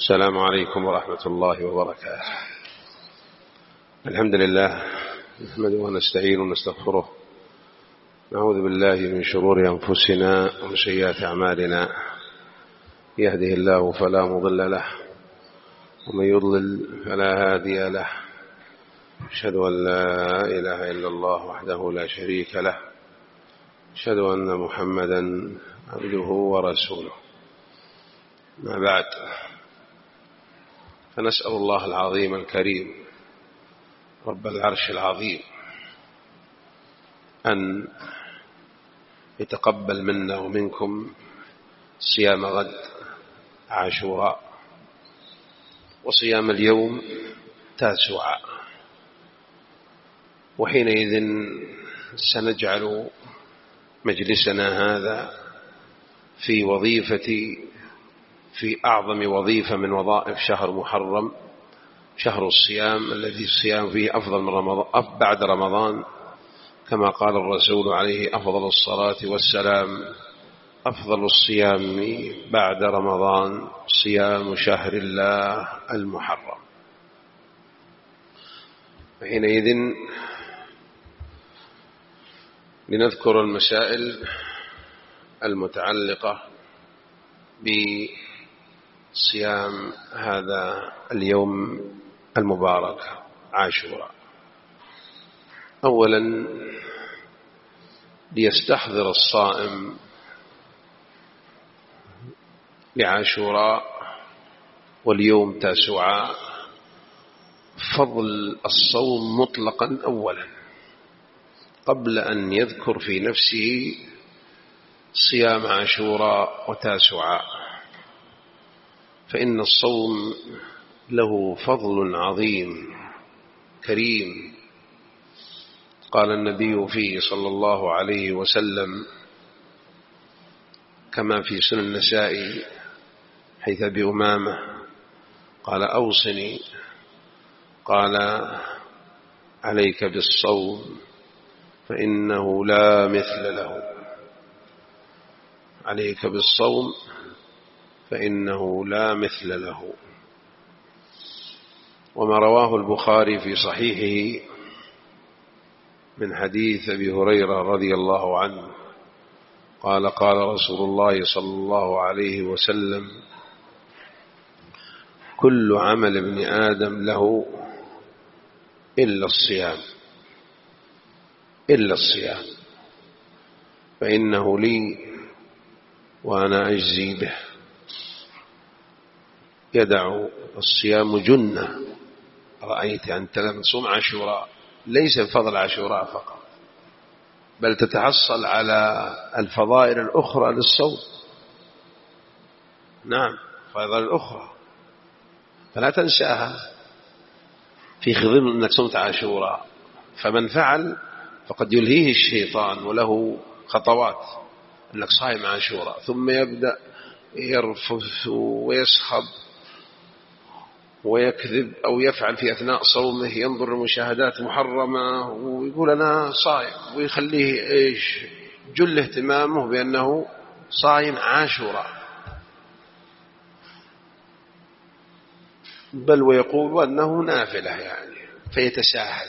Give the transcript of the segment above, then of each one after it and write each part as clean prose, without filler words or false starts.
السلام عليكم ورحمة الله وبركاته. الحمد لله نحمده ونستعين ونستغفره، نعوذ بالله من شرور أنفسنا ومن سيئات أعمالنا، يهده الله فلا مضل له ومن يضلل فلا هادي له، أشهد أن لا إله إلا الله وحده لا شريك له، أشهد أن محمدا عبده ورسوله. ما بعد، فنسأل الله العظيم الكريم رب العرش العظيم أن يتقبل منا ومنكم صيام غد عاشوراء وصيام اليوم تاسوعاء، وحينئذ سنجعل مجلسنا هذا في أعظم وظيفة من وظائف شهر محرم، شهر الصيام الذي الصيام فيه أفضل من رمضان بعد رمضان، كما قال الرسول عليه أفضل الصلاة والسلام: أفضل الصيام بعد رمضان صيام شهر الله المحرم. وحينئذ لنذكر المسائل المتعلقة بصيام هذا اليوم المبارك عاشوراء. أولا، ليستحضر الصائم لعاشوراء واليوم تاسوعاء فضل الصوم مطلقا أولا، قبل أن يذكر في نفسه صيام عاشوراء وتاسوعاء، فإن الصوم له فضل عظيم كريم. قال النبي فيه صلى الله عليه وسلم كما في سنن النسائي حيث أبي أمامة قال: أوصني، قال: عليك بالصوم فإنه لا مثل له، عليك بالصوم فإنه لا مثل له. وما رواه البخاري في صحيحه من حديث أبي هريرة رضي الله عنه قال: قال رسول الله صلى الله عليه وسلم: كل عمل ابن آدم له إلا الصيام، إلا الصيام فإنه لي وأنا أجزي به. يدع الصيام جنة. رأيت أنت لما تصوم عاشوراء ليس بفضل عاشوراء فقط، بل تتحصل على الفضائل الأخرى للصوم. نعم، الفضائل الأخرى فلا تنساها في خضم أنك صمت عاشوراء. فمن فعل فقد يلهيه الشيطان وله خطوات أنك صائم عاشوراء، ثم يبدأ يرفث ويسخب ويكذب أو يفعل في أثناء صومه، ينظر لمشاهدات محرمة ويقول أنا صائم، ويخليه جل اهتمامه بأنه صائم عاشوراء، بل ويقول أنه نافلة يعني، فيتساهل.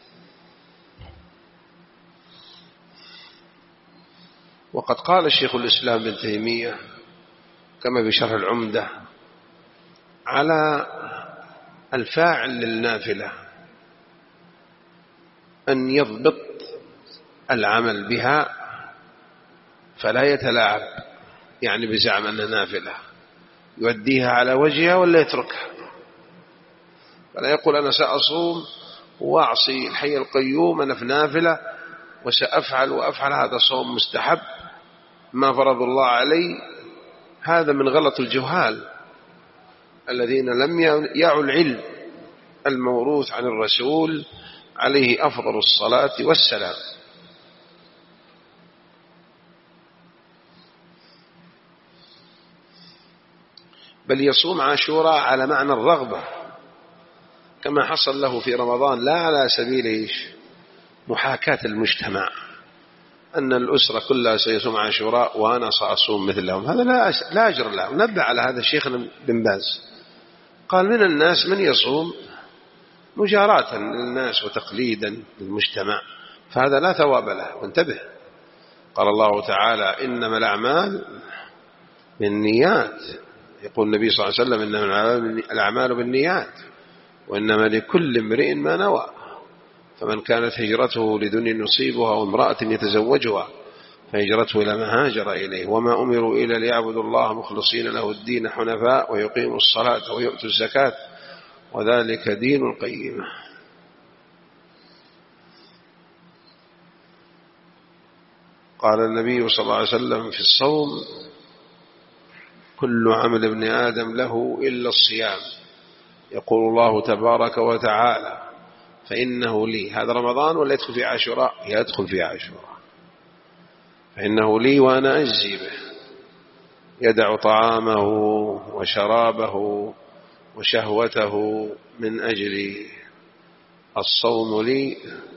وقد قال الشيخ الإسلام ابن تيمية كما بشرح العمدة على الفاعل للنافلة أن يضبط العمل بها فلا يتلاعب، يعني بزعم أن نافلة يؤديها على وجهها ولا يتركها، فلا يقول أنا سأصوم وأعصي الحي القيوم، أنا في نافلة وسأفعل وأفعل، هذا صوم مستحب ما فرض الله علي. هذا من غلط الجهال الذين لم يعوا العلم الموروث عن الرسول عليه أفضل الصلاة والسلام. بل يصوم عاشوراء على معنى الرغبة كما حصل له في رمضان، لا على سبيل محاكاة المجتمع أن الأسرة كلها سيصوم عاشوراء وأنا سأصوم مثلهم، هذا لا أجر له. نبه على هذا الشيخ بن باز قال من الناس من يصوم مجاراة للناس وتقليدا للمجتمع، فهذا لا ثواب له. وانتبه، قال الله تعالى إنما الأعمال بالنيات، يقول النبي صلى الله عليه وسلم إنما الأعمال بالنيات وإنما لكل امرئ ما نوى، فمن كانت هجرته لدنيا يصيبها وامرأة يتزوجها فهجرته إلى ما هاجر إليه، وما أمروا إلا ليعبدوا الله مخلصين له الدين حنفاء ويقيموا الصلاة ويؤتوا الزكاة وذلك دين القيمة. قال النبي صلى الله عليه وسلم في الصوم كل عمل ابن آدم له إلا الصيام، يقول الله تبارك وتعالى فإنه لي. هذا رمضان ولا يدخل في عاشوراء؟ يدخل في عاشوراء. فإنه لي وأنا أجزي به، يدع طعامه وشرابه وشهوته من أجلي. الصوم لي.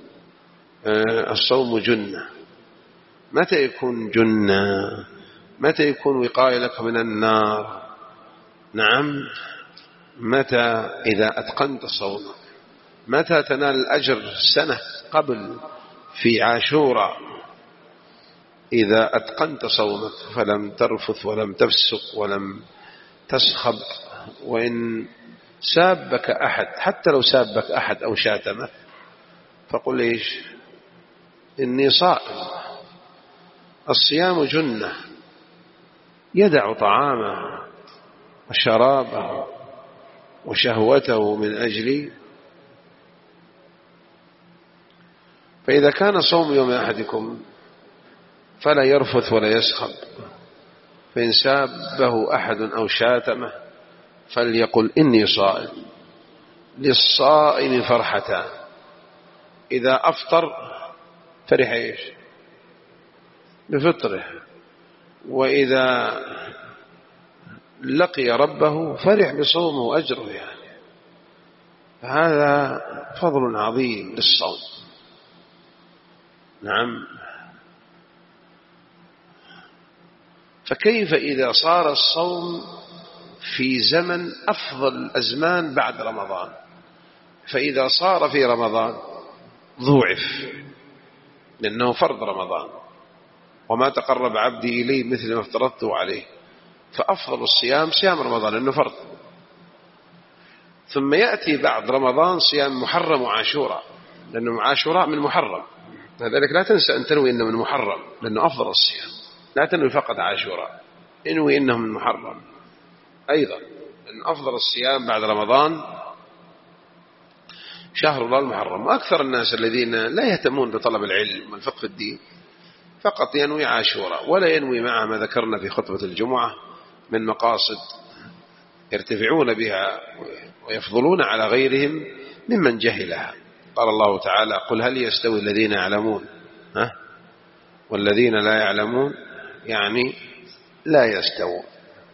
الصوم جنة. متى يكون جنة؟ متى يكون وقاية لك من النار؟ نعم، متى؟ إذا أتقنت صومك. متى تنال الأجر؟ سنة قبل في عاشوراء، إذا أتقنت صومك فلم ترفث ولم تفسق ولم تسخب، وإن سابك أحد، حتى لو سابك أحد أو شاتمك، فقل إيش؟ إني صائم. الصيام جنة، يدع طعامه وشرابه وشهوته من أجلي. فإذا كان صوم يوم أحدكم فلا يرفث ولا يسخب، فإن سابه أحد أو شاتمه فليقل إني صائم. للصائم فرحتان، إذا أفطر فرح إيش؟ بفطره، وإذا لقي ربه فرح بصومه أجره. يعني هذا فضل عظيم للصوم. نعم. فكيف إذا صار الصوم في زمن أفضل الأزمان بعد رمضان؟ فإذا صار في رمضان ضوعف، لأنه فرض رمضان، وما تقرب عبدي إلي مثل ما افترضته عليه، فأفضل الصيام صيام رمضان لأنه فرض. ثم يأتي بعد رمضان صيام محرم وعاشوراء، لأنه عاشوراء من محرم، لذلك لا تنسى أن تنوي إنه من محرم لأنه أفضل الصيام، لا تنوي فقط عاشوراء، انوي إنه من محرم أيضا، لأن أفضل الصيام بعد رمضان شهر الله المحرم. وأكثر الناس الذين لا يهتمون بطلب العلم والفقه في الدين فقط ينوي عاشوراء، ولا ينوي مع ما ذكرنا في خطبة الجمعة من مقاصد يرتفعون بها ويفضلون على غيرهم ممن جهلها. قال الله تعالى قل هل يستوي الذين يعلمون والذين لا يعلمون؟ يعني لا يستوون،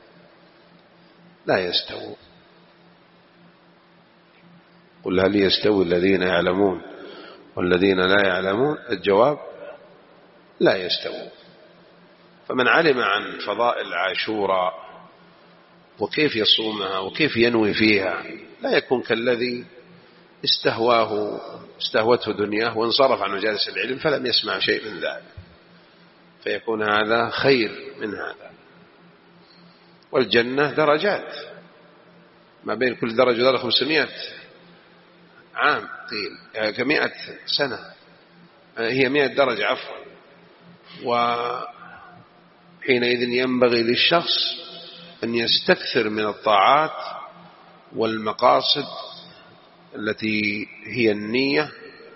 لا يستوون. قل هل يستوي الذين يعلمون والذين لا يعلمون؟ الجواب لا يستوون. فمن علم عن فضائل عاشوراء وكيف يصومها وكيف ينوي فيها لا يكون كالذي استهوته دنياه وانصرف عن مجالس العلم فلم يسمع شيء من ذلك، فيكون هذا خير من هذا. والجنة درجات، ما بين كل درجة ودرجة 500 عام، قيل ك100 سنة، هي 100 درجة عفوا. وحينئذ ينبغي للشخص أن يستكثر من الطاعات والمقاصد التي هي النية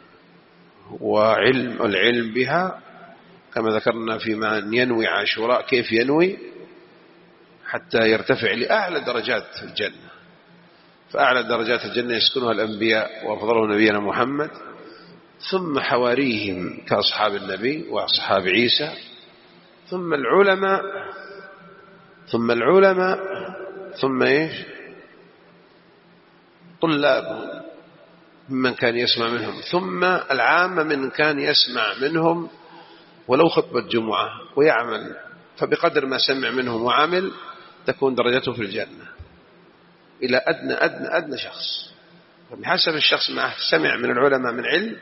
والعلم بها، كما ذكرنا فيما ينوي عاشوراء كيف ينوي حتى يرتفع لأعلى درجات الجنة. فأعلى درجات الجنة يسكنها الأنبياء وأفضلهم نبينا محمد، ثم حواريهم كأصحاب النبي وأصحاب عيسى، ثم العلماء ثم إيش؟ طلابهم ممن كان يسمع منهم، ثم العامة من كان يسمع منهم ولو خطبة جمعة ويعمل، فبقدر ما سمع منهم وعمل تكون درجته في الجنة. إلى أدنى شخص. فبحسب الشخص ما سمع من العلماء من علم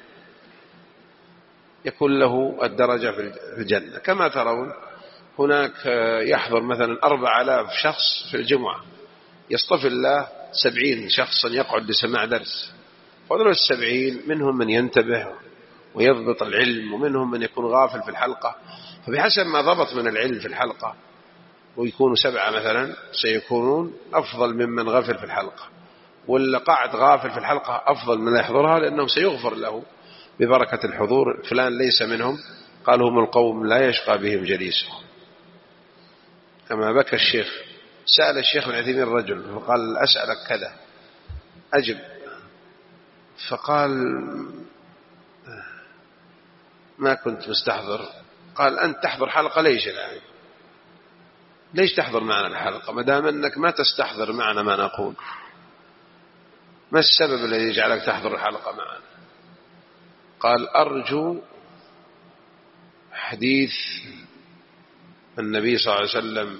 يكون له الدرجة في الجنة. كما ترون هناك يحضر مثلا 4000 شخص في الجمعة، يصطفي الله 70 شخصا يقعد لسماع درس، فضل 70 منهم من ينتبه ويضبط العلم، ومنهم من يكون غافل في الحلقة. فبحسب ما ضبط من العلم في الحلقة، ويكونوا 7 مثلا، سيكونون أفضل ممن غفل في الحلقة، واللي قاعد غافل في الحلقة أفضل من يحضرها، لأنه سيغفر له ببركة الحضور. فلان ليس منهم، قال هم القوم لا يشقى بهم جليسهم. كما بكى الشيخ، سأل الشيخ بن عثيمين الرجل فقال أسألك كذا أجب، فقال ما كنت مستحضر. قال أنت تحضر حلقة ليش الآن؟ ليش تحضر معنا الحلقة ما دام أنك ما تستحضر معنا ما نقول؟ ما السبب الذي يجعلك تحضر الحلقة معنا؟ قال أرجو حديث النبي صلى الله عليه وسلم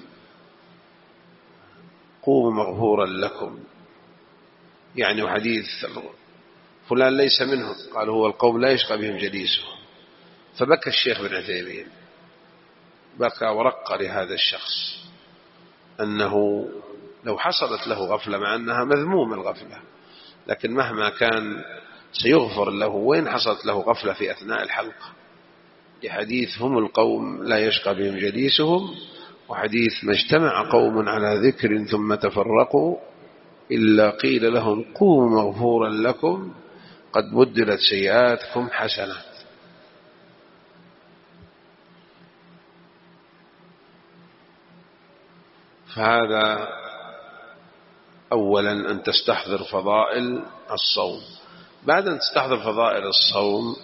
قوموا مغفورا لكم، يعني وحديث فلان ليس منهم، قال هو القوم لا يشقى بهم جليسهم. فبكى الشيخ بن عثيمين، بكى ورق لهذا الشخص، أنه لو حصلت له غفلة، مع أنها مذموم الغفلة، لكن مهما كان سيغفر له وإن حصلت له غفلة في أثناء الحلقة، لحديث هم القوم لا يشقى بهم جليسهم، وحديث ما اجتمع قوم على ذكر ثم تفرقوا إلا قيل لهم قوموا مغفورا لكم قد بدلت سيئاتكم حسنات. فهذا أولا أن تستحضر فضائل الصوم. بعد أن تستحضر فضائل الصوم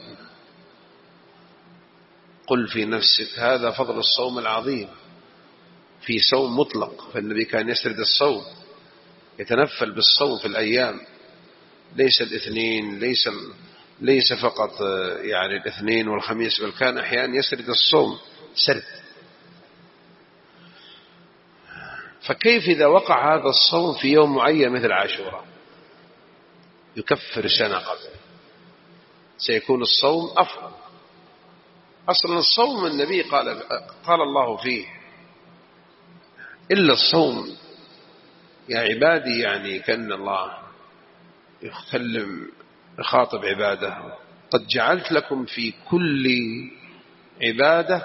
قل في نفسك هذا فضل الصوم العظيم. في صوم مطلق، فالنبي كان يسرد الصوم، يتنفل بالصوم في الأيام، ليس الاثنين، ليس فقط يعني الاثنين والخميس، بل كان أحيانا يسرد الصوم سرد. فكيف إذا وقع هذا الصوم في يوم معين مثل عاشوراء يكفر سنة قبل؟ سيكون الصوم أفضل. أصلا الصوم النبي قال الله فيه إلا الصوم يا عبادي، يعني كأن الله يخاطب عباده، قد جعلت لكم في كل عبادة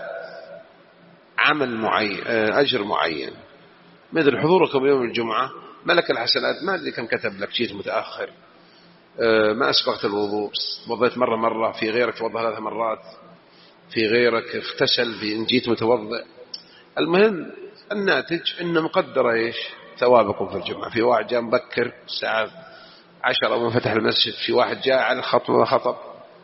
عمل معين، أجر معين، مثل حضوركم يوم الجمعة ملك الحسنات، ما أدري كم كتب لك، جيت متأخر، ما أسبقت الوضوء، وضيت مرة، في غيرك توضأ 3 مرات، في غيرك اغتسل، في إن جيت متوضئ. المهم الناتج إنه مقدر إيش ثوابكم في الجمعة. في واحد جاء مبكر الساعة 10 من فتح المسجد، في واحد جاء على الخطبة وخطب.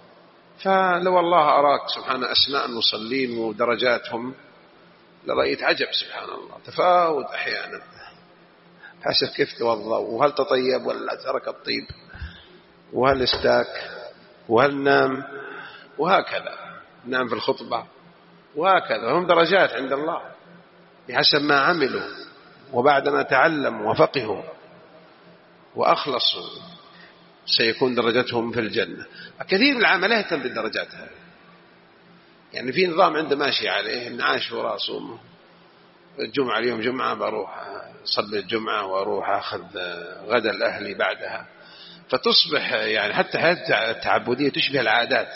فلو الله أراك سبحانه أسماء المصلين ودرجاتهم لرأيت عجب، سبحان الله، تفاوت أحيانا حسب كيف توضأ، وهل تطيب ولا ترك الطيب، وهل استاك، وهل نام، وهكذا نام في الخطبة، وهكذا هم درجات عند الله بحسب ما عملوا، وبعدما تعلموا وفقهوا وأخلصوا سيكون درجتهم في الجنة. كثير من العمل يهتم بالدرجات هذه، يعني في نظام عنده ماشي عليه إن عاشوراء صومه، الجمعة اليوم جمعة بروح صلي الجمعة وأروح أخذ غدا الأهلي بعدها، فتصبح يعني حتى حياة التعبدية تشبه العادات،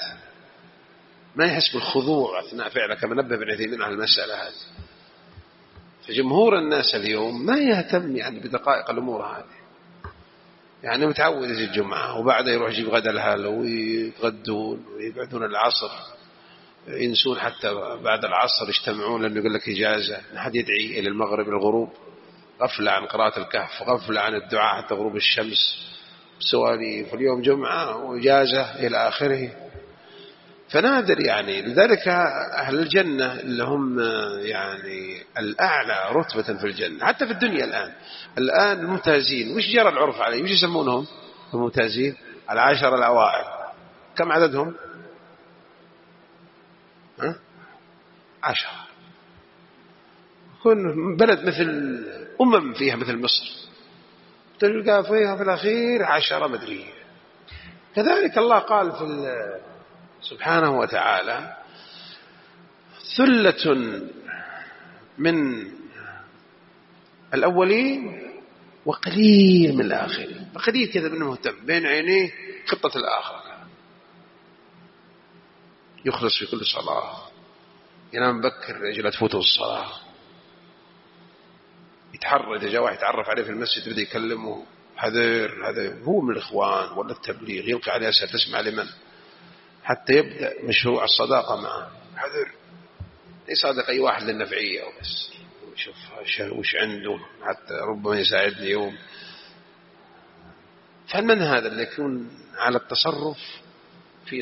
ما يحس بالخضوع أثناء فعله، كما نبه ابن عثيمين على المسألة هذه. فجمهور الناس اليوم ما يهتم يعني بدقائق الأمور هذه، يعني متعود يجي الجمعة وبعدها يروح يجيب غدا الأهل ويتغدون ويبعدون العصر، ينسون حتى بعد العصر يجتمعون لأنه يقول لك إجازة، أحد يدعي إلى المغرب الغروب، غفلة عن قراءة الكهف، غفلة عن الدعاء حتى غروب الشمس، سواليف، اليوم جمعة وإجازة إلى آخره. فنادر يعني، لذلك أهل الجنة اللي هم يعني الأعلى رتبة في الجنة حتى في الدنيا الآن الممتازين، وش جرى العرف عليه؟ وش يسمونهم الممتازين؟ 10 الأوائل. كم عددهم؟ 10. يكون بلد مثل فيها مثل مصر وتلقى فيها في الأخير 10 مدري. كذلك الله قال سبحانه وتعالى ثلة من الأولين وقليل من الآخرين. قليل كذا منه مهتم بين عينيه خطة الآخرة، يخلص في كل صلاة، ينام بكر أجل تفوته الصلاة، يتحرى إذا جاء واحد يتعرف عليه في المسجد بدأ يكلمه حذر هذا هو من الإخوان ولا التبليغ، يلقي عليه أسئلة تسمع لمن، حتى يبدأ مشروع الصداقة معه. حذر يصادق أي واحد للنفعية وبس، ويشوف وش عنده حتى ربما يساعدني يوم. فمن هذا اللي يكون على التصرف في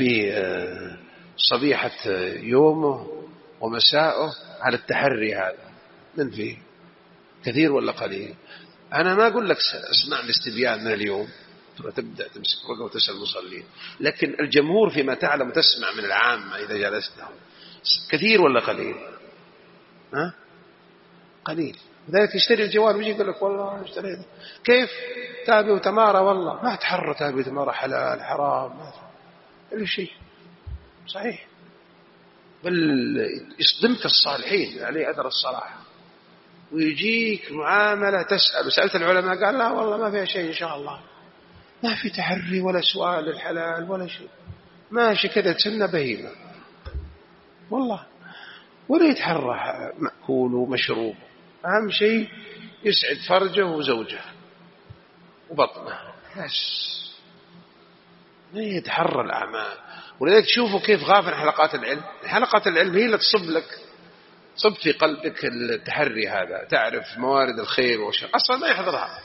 صبيحة يومه ومساءه على التحري؟ هذا من فيه كثير ولا قليل؟ أنا ما أقول لك اسمع الاستبيان من اليوم تبدأ تمسك رقم وتسأل المصلين، لكن الجمهور فيما تعلم تسمع من العامة إذا جلست لهم كثير ولا قليل؟ ها؟ قليل. لذلك يشتري الجوال ويجي يقول لك والله اشتريت. كيف؟ تابي وتمارة. والله ما تحرر تابي وتمارة حلال حرام ما إلا شيء صحيح، بل يصدمك الصالحين عليه أثر الصلاح، ويجيك معاملة تسأل وسألت العلماء قال لا والله ما فيها شيء إن شاء الله، ما في تحري ولا سؤال للحلال ولا شيء، ماشي كذا تسنى بهيمة والله، ولا يتحرى مأكول ومشروب، أهم شيء يسعد فرجه وزوجه وبطنه بس، ما يتحرى الأعمال. ولذلك تشوفوا كيف غافل حلقات العلم. حلقات العلم هي اللي تصب في قلبك التحري هذا، تعرف موارد الخير والشر. أصلا ما يحضرها،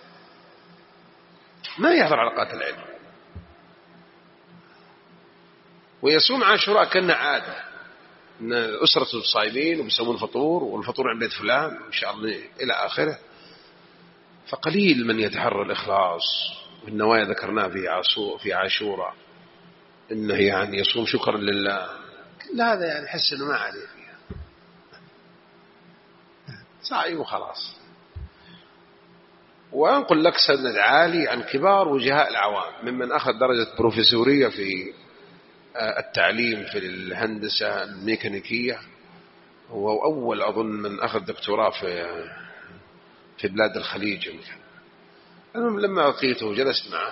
ما يحضر حلقات العلم، ويصوم عاشوراء كأنه عادة، إن أسرة الصائمين وبيسوون فطور والفطور عند بيت فلان وإن شاء الله إلى آخره. فقليل من يتحرى الإخلاص والنوايا ذكرناه في عاشوراء، إنه يعني يصوم شكرا لله. كل هذا يعني حس إنه ما عليه فيها، صائم وخلاص. وأنقل لك سند عالي عن كبار وجهاء العوام ممن أخذ درجة بروفيسورية في التعليم في الهندسة الميكانيكية، هو أول أظن من أخذ دكتوراه في بلاد الخليج يمكن. المهم لما لقيته وجلست معه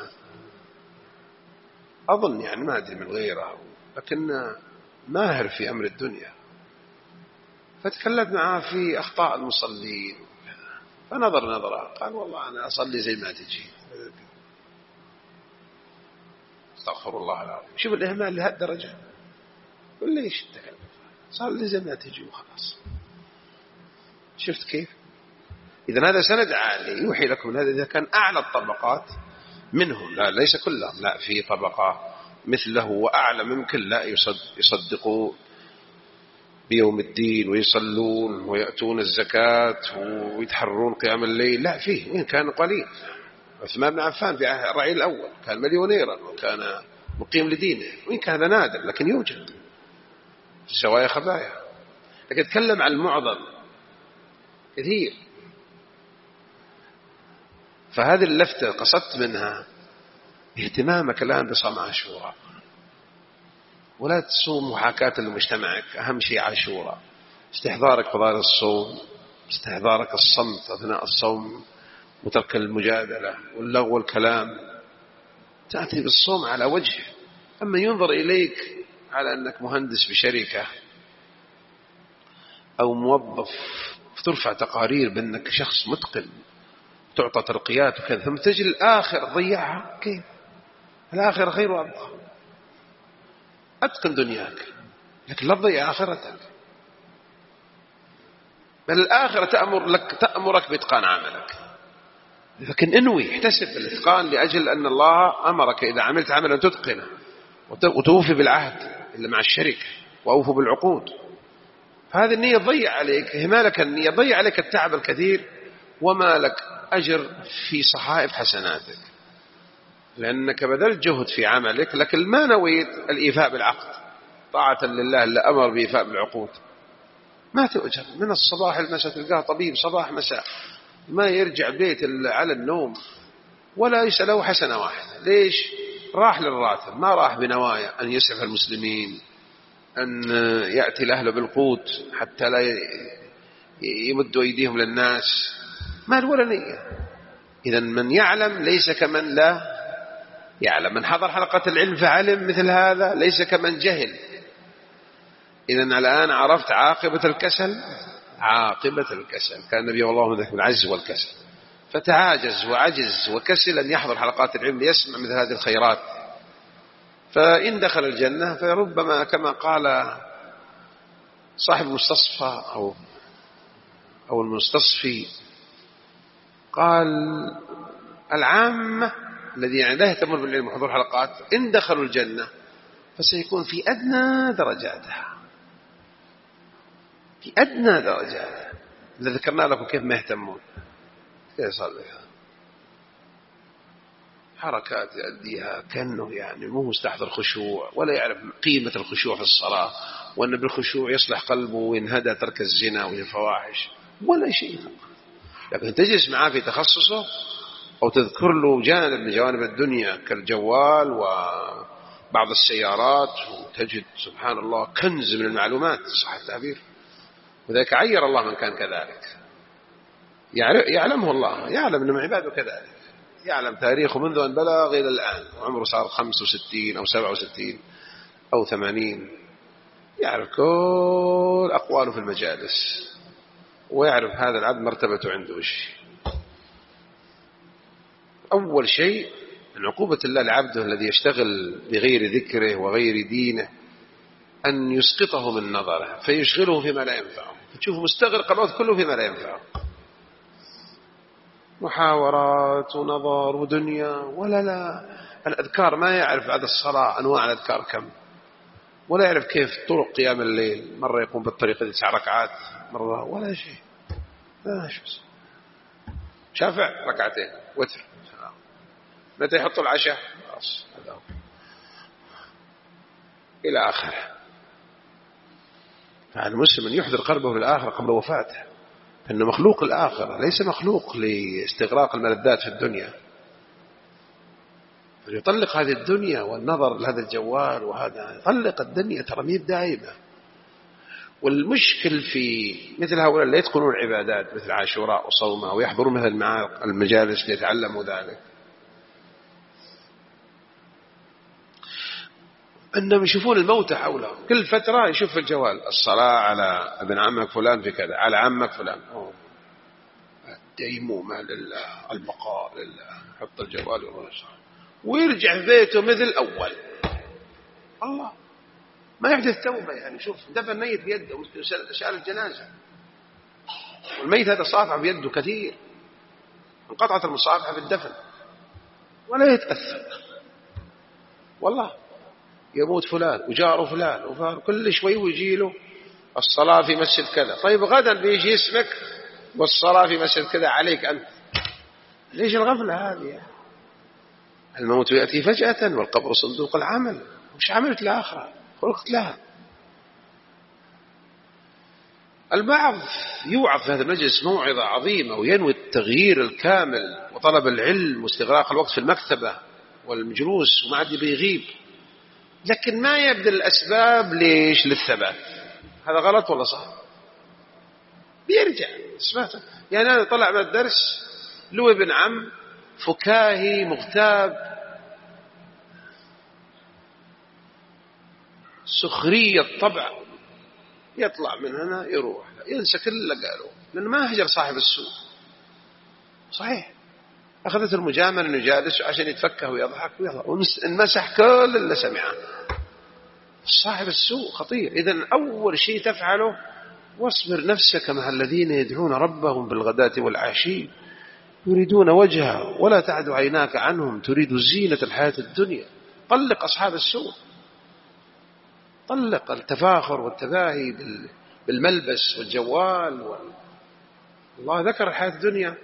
أظن يعني ما أدري من غيره، لكن ماهر في أمر الدنيا، فتكلمت معه في أخطاء المصلين، فنظر نظرة قال والله أنا أصلي زي ما تجي. استغفر الله العظيم، شوف الإهمال لهالدرجة. قل ليش التكلم؟ صلي زي ما تجي وخلاص. شفت كيف؟ إذا هذا سند عالي يوحي لكم من هذا إذا كان أعلى الطبقات منهم، لا ليس كلهم، لا في طبقة مثله وأعلى ممكن لا يصدقوا بيوم الدين ويصلون ويأتون الزكاة ويتحرون قيام الليل، لا فيه وإن كان قليل. عثمان بن عفان في الرعيل الأول كان مليونيرا وكان مقيم لدينه، وإن كان هذا نادر لكن يوجد في سوايا خبايا، لكن أتكلم عن المعظم كثير. فهذه اللفتة قصدت منها اهتمامك الآن بصوم عاشوراء، ولا تصوم محاكاة لمجتمعك، أهم شيء عاشوراء، استحضارك فضائل الصوم، استحضارك الصمت أثناء الصوم وترك المجادلة واللغو والكلام، تأتي بالصوم على وجه. أما ينظر إليك على أنك مهندس بشركة أو موظف فترفع تقارير بأنك شخص متقن تعطى ترقيات وكذا، ثم تجي الآخر ضيعها. كيف؟ الآخر خير وأبقى، أتقن دنياك لكن لا تضيع آخرتك، بل الآخرة تأمرك بإتقان عملك، لكن انوي احتسب الإتقان لأجل أن الله أمرك إذا عملت عملا تتقنه وتوفي بالعهد إلا مع الشركة وأوفوا بالعقود. فهذه النية تضيع عليك، إهمالك النية تضيع عليك التعب الكثير وما لك أجر في صحائف حسناتك، لأنك بذلت جهد في عملك لكن ما نويت الإيفاء بالعقد طاعة لله اللي أمر بإيفاء بالعقود، ما تؤجر. من الصباح المساء تلقاه طبيب صباح مساء ما يرجع بيت على النوم ولا يسأله حسنة واحدة. ليش؟ راح للراتب، ما راح بنوايا أن يسعف المسلمين، أن يأتي الأهل بالقوت حتى لا يمدوا أيديهم للناس، ما ولا نية. إذا من يعلم ليس كمن لا يعلم، من حضر حلقة العلم فعلم مثل هذا ليس كمن جهل. إذا الآن عرفت عاقبة الكسل. عاقبة الكسل كان النبي والله ذكر العجز والكسل، فتعاجز وعجز وكسل أن يحضر حلقات العلم ليسمع مثل هذه الخيرات. فإن دخل الجنة فربما كما قال صاحب المستصفى أو المستصفي، قال العامة الذي يعني لا يهتمون بالعلم وحضور حلقات إن دخلوا الجنة فسيكون في أدنى درجاتها، في أدنى درجاتها اللي ذكرنا لكم كيف ما يهتمون، كيف يصلي حركات يؤديها كأنه يعني مو مستحضر خشوع ولا يعرف قيمة الخشوع في الصلاة، وأن بالخشوع يصلح قلبه وينهدى ترك الزنا والفواحش ولا شيء. لكن تجلس معاه في تخصصه أو تذكر له جانب من جوانب الدنيا كالجوال وبعض السيارات، وتجد سبحان الله كنز من المعلومات صح التعبير. وذلك عير الله من كان كذلك، يعلمه الله، يعلم أن عباده كذلك، يعلم تاريخه منذ أن بلغ إلى الآن وعمره صار 65 أو 67 أو 80، يعرف كل أقواله في المجالس، ويعرف هذا العبد مرتبته عنده إيش. أول شيء من عقوبة الله لعبده الذي يشتغل بغير ذكره وغير دينه أن يسقطه من نظره فيشغله فيما لا ينفعه، تشوف مستغرق الوقت كله فيما لا ينفعه، محاورات ونظر ودنيا لا الأذكار ما يعرف بعد الصلاة أنواع الأذكار كم، ولا يعرف كيف طرق قيام الليل، مرة يقوم بالطريقة 9 ركعات مرة ولا شيء، لا شو شافع ركعتين وتر، متى يحط العشاء خلاص إلى آخره. فالمسلم أن يحضر قلبه بالآخرة قبل وفاته، أنه مخلوق الآخرة ليس مخلوق لاستغراق الملذات في الدنيا، يطلق هذه الدنيا والنظر لهذا الجوال وهذا، يطلق الدنيا ترى ميب دائمة. والمشكل في مثل هؤلاء اللي يتقنون العبادات مثل عاشوراء وصومها ويحضرون مثل المجالس ليتعلموا ذلك، أنهم يشوفون الموتى حولهم كل فترة، يشوف في الجوال الصلاة على ابن عمك فلان في كذا، على عمك فلان، الديمومة لله، البقاء لله، حط الجوال ويرجع في بيته مثل أول. الله ما يحدث توبة، يعني شوف دفن ميت بيده شال الجنازة، والميت هذا صافع بيده كثير، انقطعت المصافحة بالدفن ولا يتأثر. والله يموت فلان وجاره فلان وفلان كل شوي ويجي له الصلاة في مسجد كذا، طيب غدا بيجي اسمك والصلاة في مسجد كذا عليك أنت، ليش الغفلة هذه؟ الموت يأتي فجأة والقبر صندوق العمل، مش عملت الآخرة خلقت لها. البعض يوعظ في هذا المجلس موعظة عظيمة وينوي التغيير الكامل وطلب العلم واستغراق الوقت في المكتبة والجلوس وما عاد بيغيب، لكن ما يبذل الأسباب ليش للثبات. هذا غلط ولا صح؟ بيرجع إثباته. يعني أنا طلع من الدرس له ابن عم فكاهي مغتاب سخرية طبع، يطلع من هنا يروح ينسى كل اللي قاله، لأنه ما هجر صاحب السوء. صحيح أخذت المجاملة أنه جالس عشان يتفكه ويضحك وانمسح كل اللي سمعه. صاحب السوء خطير. إذن أول شيء تفعله واصبر نفسك مع الذين يدعون ربهم بالغداة والعشي يريدون وجهه ولا تعد عيناك عنهم تريد زينة الحياة الدنيا. طلق أصحاب السوء، طلق التفاخر والتباهي بالملبس والجوال الله ذكر الحياة الدنيا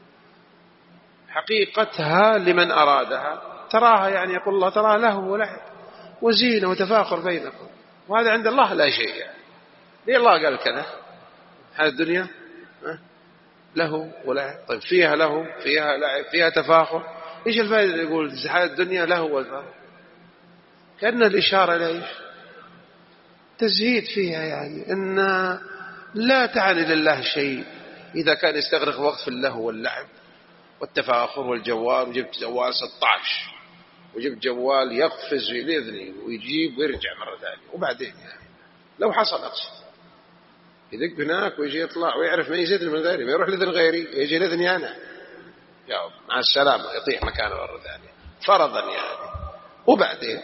حقيقتها لمن أرادها، تراها يعني يقول الله تراها لهو ولعب وزينة وتفاخر بينكم، وهذا عند الله لا شيء. يعني ليه الله قال كذا؟ هذه الدنيا له ولا طيب فيها له فيها لعب فيها تفاخر، إيش الفائدة يقول حياة الدنيا له والفاخر؟ كأن الإشارة إلى تزهيد فيها، يعني أن لا تعني لله شيء. إذا كان يستغرق وقت في اللهو واللعب والتفاخر والجوال، وجبت جوال 16 وجبت جوال يقفز ويلذني ويجيب ويرجع مرة ثانية، وبعدين يعني لو حصل أقصد يدق هناك ويجي يطلع ويعرف ما يزيدني من غيري، ما يروح لذن غيري يجي لذني أنا، جاوب مع السلامة يطيح مكانه مرة ثانية فرضا يعني. وبعدين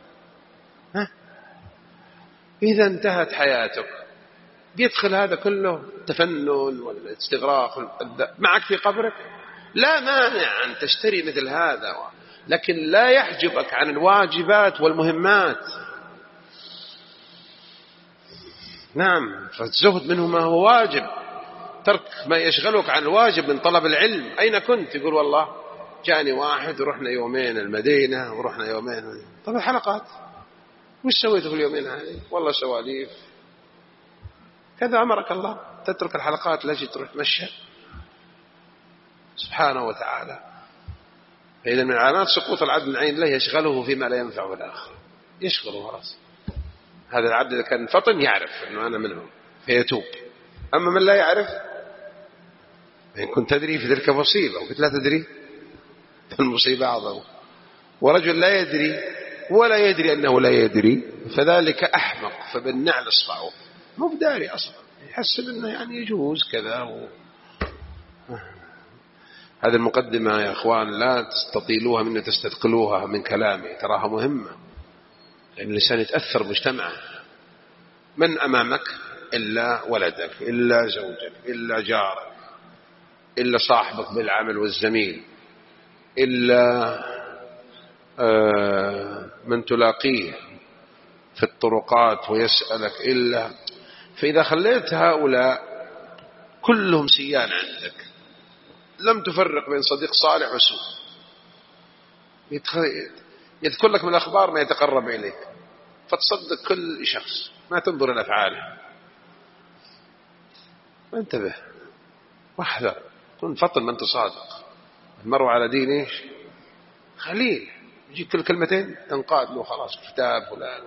إذا انتهت حياتك بيدخل هذا كله تفنن والاستغراق معك في قبرك. لا مانع أن تشتري مثل هذا، لكن لا يحجبك عن الواجبات والمهمات. نعم، فالزهد منه ما هو واجب، ترك ما يشغلك عن الواجب من طلب العلم. أين كنت؟ يقول والله جاني واحد ورحنا يومين المدينة ورحنا يومين. طب الحلقات وش سويت في اليومين هذه؟ والله سواليف كذا. أمرك الله تترك الحلقات ليش تروح تمشى؟ سبحانه وتعالى. فإذا من علامات سقوط العبد من عين الله يشغله فيما لا ينفعه الآخر، يشغله خلاص. هذا العبد إذا كان فطن يعرف أنه أنا منهم فيتوب. أما من لا يعرف، إن كنت تدري في تلك مصيبة وكنت لا تدري فالمصيبة أعظم. ورجل لا يدري ولا يدري أنه لا يدري فذلك أحمق، فبالنعل اصفعه، مو بداري أصلا، يحسب أنه يعني يجوز كذا هذه المقدمة يا أخوان لا تستطيلوها من تستثقلوها من كلامي، تراها مهمة، لأن الإنسان يتأثر مجتمعه. من أمامك إلا ولدك إلا زوجك إلا جارك إلا صاحبك بالعمل والزميل إلا من تلاقيه في الطرقات ويسألك إلا. فإذا خليت هؤلاء كلهم سيان عندك لم تفرق بين صديق صالح وسوء، يذكر لك من الأخبار ما يتقرب إليك فتصدق كل شخص، ما تنظر إلى أفعاله. انتبه واحذر، كن فطن من تصادق. المرء على دين إيش؟ خليل. يجي كل كلمتين انقاد له خلاص كتاب فلان.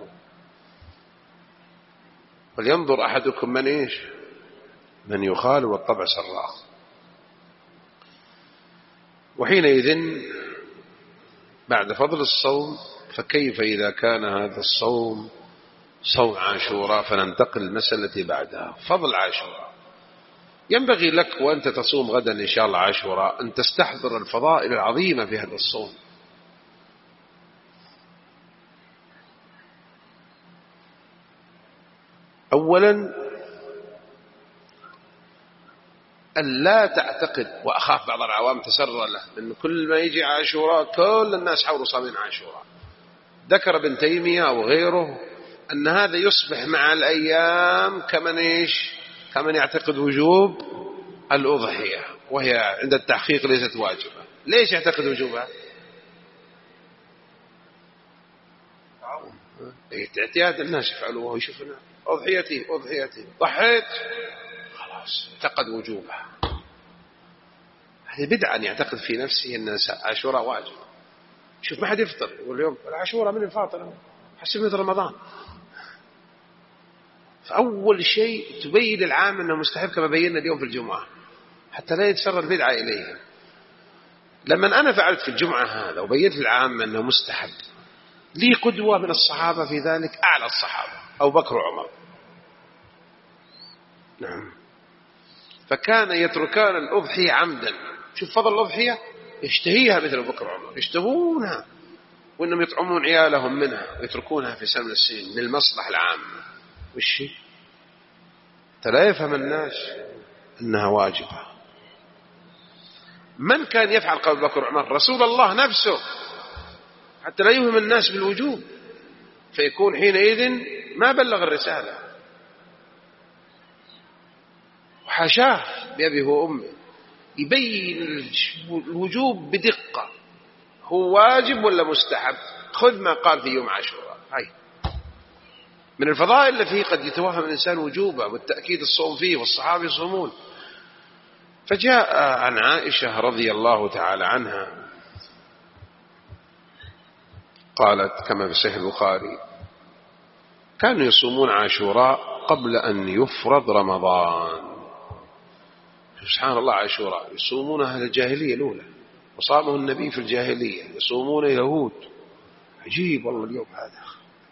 ولينظر أحدكم من إيش؟ من يخال والطبع سراق. وحينئذ بعد فضل الصوم فكيف إذا كان هذا الصوم صوم عاشوراء؟ فننتقل المسألة التي بعدها، فضل عاشوراء. ينبغي لك وأنت تصوم غدا إن شاء الله عاشوراء أن تستحضر الفضائل العظيمة في هذا الصوم. أولا أن لا تعتقد، وأخاف بعض العوام تسرى له، أن كل ما يجي عاشوراء كل الناس حولوا صامين عاشوراء. ذكر ابن تيمية أو غيره أن هذا يصبح مع الأيام كمن إيش؟ كمن يعتقد وجوب الأضحية، وهي عند التحقيق ليست واجبة. ليش يعتقد وجوبها؟ اعتياد الناس يفعلوها ويشوفنا أضحيتي أضحيتي ضحيت خلاص اعتقد وجوبها. هذه بدعة أن يعتقد في نفسه أن عاشوراء واجب. شوف ما حد يفطر يقول اليوم العاشوراء من الفاطر حسب مثل رمضان. فأول شيء تبين العام أنه مستحب كما بينا اليوم في الجمعة حتى لا يتسرى البدعة إليه. لما أنا فعلت في الجمعة هذا وبينت العام أنه مستحب، لي قدوة من الصحابة في ذلك، أعلى الصحابة أبو بكر وعمر. نعم. فكان يتركان الأضحية عمدا. شوف فضل الأضحية، يشتهيها مثل أبو بكر وعمر، يشتهونها، وإنهم يطعمون عيالهم منها ويتركونها في سنة السنين للمصلحة العامة. والشيء لا يفهم الناس أنها واجبة. من كان يفعل قبل أبو بكر وعمر؟ رسول الله نفسه، حتى لا يوهم الناس بالوجوب، فيكون حينئذ ما بلغ الرسالة. وحاشاه بأبيه وأمه، يبين الوجوب بدقة، هو واجب ولا مستحب. خذ ما قال في يوم عاشوراء، هاي من الفضائل التي قد يتوهم الإنسان وجوبه والتأكيد الصوم فيه، والصحابة يصومون. فجاء عن عائشة رضي الله تعالى عنها قالت كما في صحيح البخاري: كانوا يصومون عاشوراء قبل أن يفرض رمضان. سبحان الله، عاشوراء يصومونها الجاهلية الأولى، وصامه النبي في الجاهلية، يصومون يهود. عجيب والله اليوم هذا.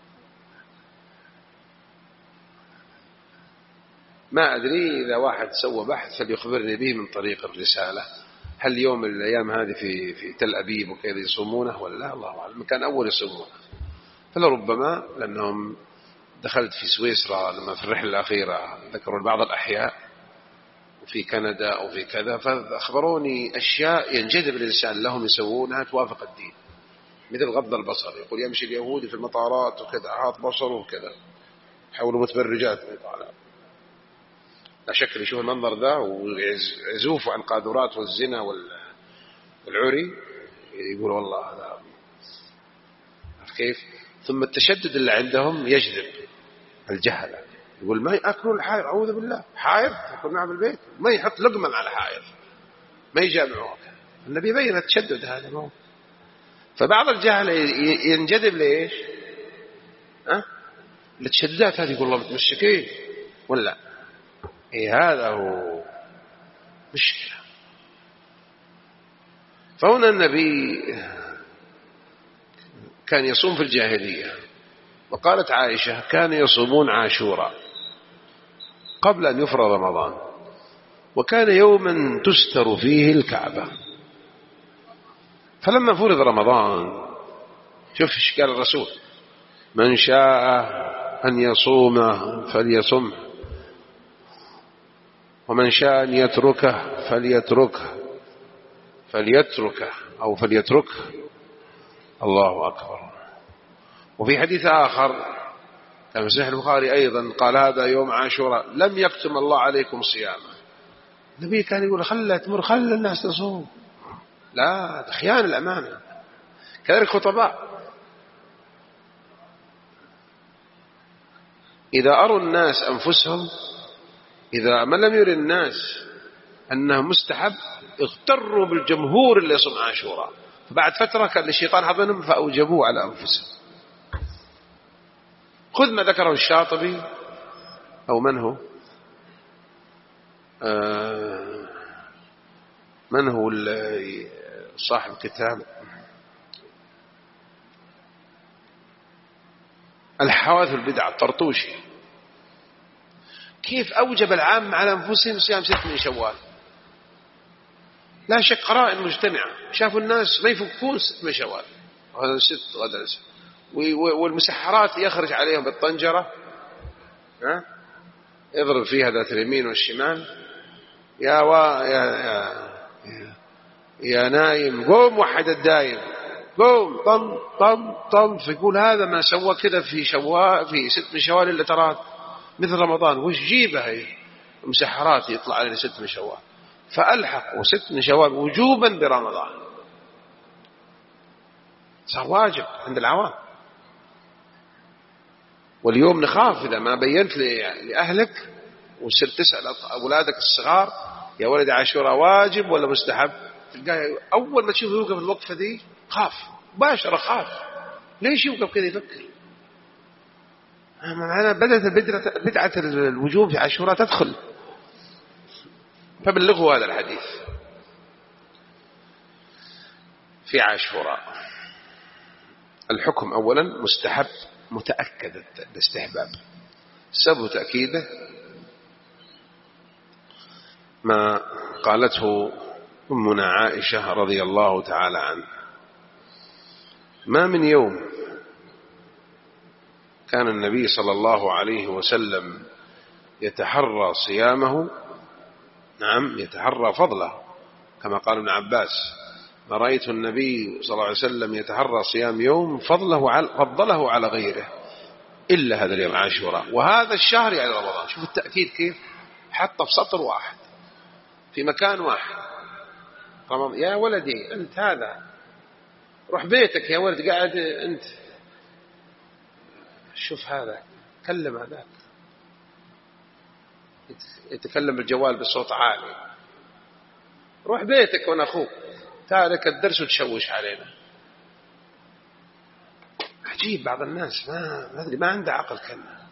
ما أدري إذا واحد سوى بحث فليخبرني به من طريق الرسالة، هل يوم من الأيام هذه في تل أبيب وكذا يصومونه ولا لا؟ الله أعلم. كان أول يصومونه، فلربما لأنهم دخلت في سويسرا لما في الرحلة الأخيرة ذكروا بعض الأحياء، وفي كندا أو في كذا، فأخبروني أشياء ينجذب الإنسان لهم يسوونها توافق الدين، مثل غض البصر. يقول يمشي اليهودي في المطارات وكذا عاط بصره وكذا، حولوا متبرجات لا شك يشوف المنظر ذا ويزوفوا عن قاذورات والزنا والعري، يقول والله هذا كيف. ثم التشدد اللي عندهم يجذب الجهلة، يقول ما يأكلون الحائض، أعوذ بالله، حائض يأكل معه بالبيت، ما يحط لقمة على حائض، ما يجامعوه. النبي يبين التشدد هذا ما هو. فبعض الجهلة ينجذب ليش؟ التشددات هذه، يقول الله متمسكين ولا هذا هو مشكلة. فهنا النبي كان يصوم في الجاهلية، وقالت عائشة كان يصومون عاشوراء قبل أن يفرض رمضان، وكان يوما تستر فيه الكعبة. فلما فرض رمضان، شوف ايش قال الرسول: من شاء أن يصومه فليصمه، ومن شاء أن يتركه فليتركه أو فليتركه. الله أكبر. وفي حديث آخر كما في صحيح البخاري أيضا قال: هذا يوم عاشوراء لم يكتم الله عليكم صيامه. النبي كان يقول: خلى الناس تصوم، لا، خيانة الأمانة. كذلك خطباء إذا أروا الناس أنفسهم، إذا ما لم يرى الناس أنه مستحب، اغتروا بالجمهور اللي يصوم عاشوراء، فبعد فترة كان الشيطان حضنهم فأوجبوه على أنفسهم. خذ ما ذكره الشاطبي أو من هو صاحب كتاب الحوادث البدع الطرطوشي، كيف أوجب العام على أنفسهم صيام 6 من شوال. لا شك قرائن مجتمعة، شافوا الناس ما يفكون 6 من شوال، هذا 6 غدا 6، والمسحرات يخرج عليهم بالطنجرة، يضرب فيها ذات اليمين والشمال: يا نايم قوم، وحد الدايم قوم، طم طم طم. فيقول هذا ما سوى كذا في 6 من شوال إلا ترى مثل رمضان، وش جيبه هي مسحرات يطلع علينا 6 من شوال، فألحقوا 6 من شوال وجوبا برمضان، صار واجب عند العوام. واليوم نخاف إذا ما بينت لأهلك وصرت تسأل أولادك الصغار: يا ولد عاشوراء واجب ولا مستحب؟ تلقاه أول ما تشوفه يوقف الوقفة دي خاف مباشرة، خاف. ليش يوقف كذا يفكر؟ معنا بدأت بدعة الوجوب في عاشوراء تدخل، فبلغوا هذا الحديث في عاشوراء. الحكم أولا مستحب متأكد الاستحباب، سبب تأكيده ما قالته أمنا عائشة رضي الله تعالى عنها: ما من يوم كان النبي صلى الله عليه وسلم يتحرى صيامه، نعم يتحرى فضله، كما قال ابن عباس: ما رأيت النبي صلى الله عليه وسلم يتحرى صيام يوم فضله على غيره إلا هذا اليوم عاشوراء، وهذا الشهر يعني رمضان. شوف التأكيد كيف حطه في سطر واحد في مكان واحد. رمضان يا ولدي أنت، هذا روح بيتك يا ولد، قاعد أنت شوف هذا، كلم هذاك، يتكلم بالجوال بصوت عالي، روح بيتك وأنا أخوك، تارك الدرس وتشوش علينا. عجيب بعض الناس ما أدري ما عنده عقل كلمة.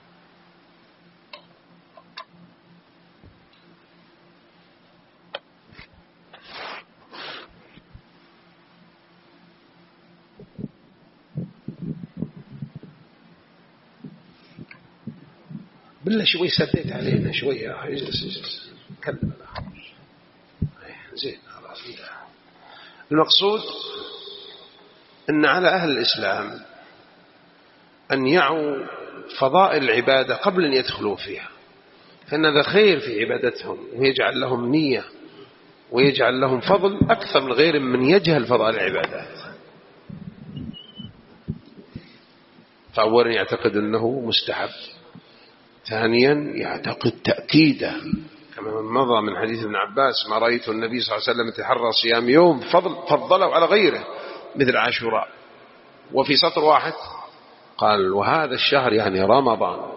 بالله شوي سديت علينا شوية، اجلس كلم زين خلاص. المقصود أن على أهل الإسلام أن يعوا فضائل العبادة قبل أن يدخلوا فيها، فإن هذا خير في عبادتهم، ويجعل لهم نية ويجعل لهم فضل أكثر من غير من يجهل فضائل العبادات. فأولا يعتقد أنه مستحب، ثانيا يعتقد تأكيده كما مضى من حديث ابن عباس: ما رأيت النبي صلى الله عليه وسلم يتحرى صيام يوم فضله على غيره مثل عاشوراء. وفي سطر واحد قال: وهذا الشهر يعني رمضان.